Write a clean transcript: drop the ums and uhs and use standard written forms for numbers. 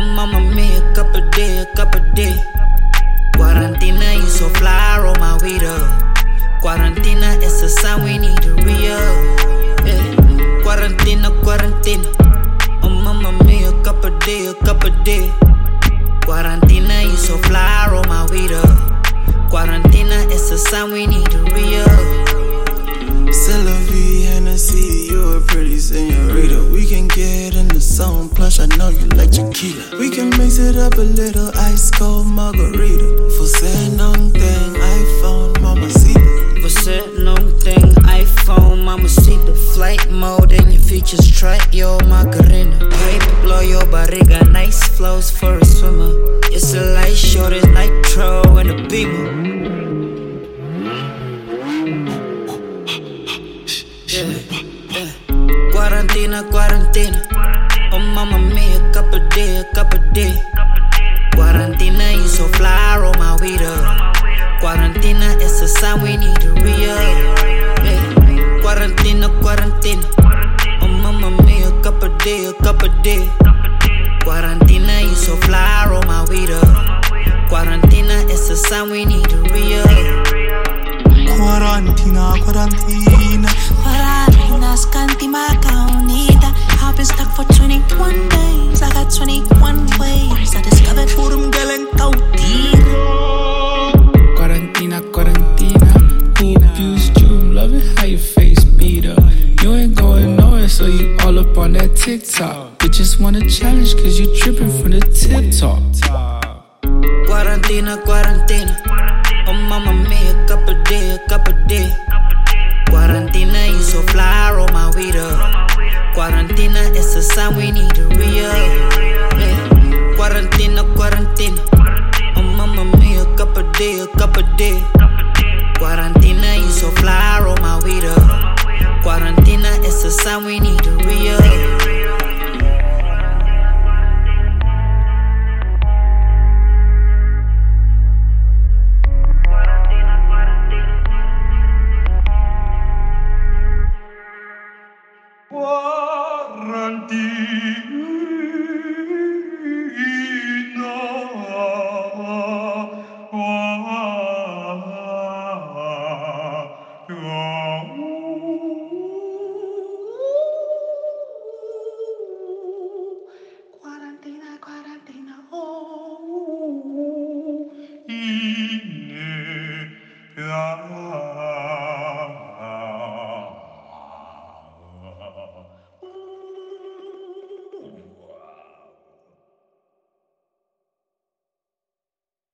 mama mia, cup a day. Quarantena, you so fly, roll my weed up. Quarantena, it's a sign we need to re-up. Yeah. Quarantena. Oh mama mia, cup a day. Quarantena, you so fly, roll my weed up. Quarantena, it's a sign we need to re-up. C'est la vie, Hennessy, you're a pretty senorita. We can get in the zone, plus I know you like tequila. We can mix it up a little, ice cold margarita. Você não tem iPhone, mamacita. Você não tem iPhone, mamacita. Flight mode and your features track your Macarena. Pipe blow your barriga, nice flows for a swimmer. It's a light show, there's nitro in the beamer. Quarantena. Oh mama mia, cup a day. Quarantena, you so fly, roll my weed up. Quarantena, it's a sign we need to re-up. Yeah. Quarantena. Oh mama mia, cup a day. Quarantena, you so fly, roll my weed up. Quarantena, it's a sign we need to re-up. Quarantena. Scanty marca unida. I've been stuck for 21 days. I got 21 ways. I discovered who them galing cautira. Quarantena. Who abused you? Love it how your face beat up. You ain't going nowhere, so you all up on that TikTok. Bitches wanna challenge, cause you tripping from the tip top. Quarantena. Oh mama mia, cup a day. Quarantena, you so fly, roll my weed up. Quarantena, it's a sign we need to re-up. Yeah. Quarantena. Oh mama mia, cup a day. Quarantena, you so fly, roll my weed up. Quarantena, it's a sign we need to re-up.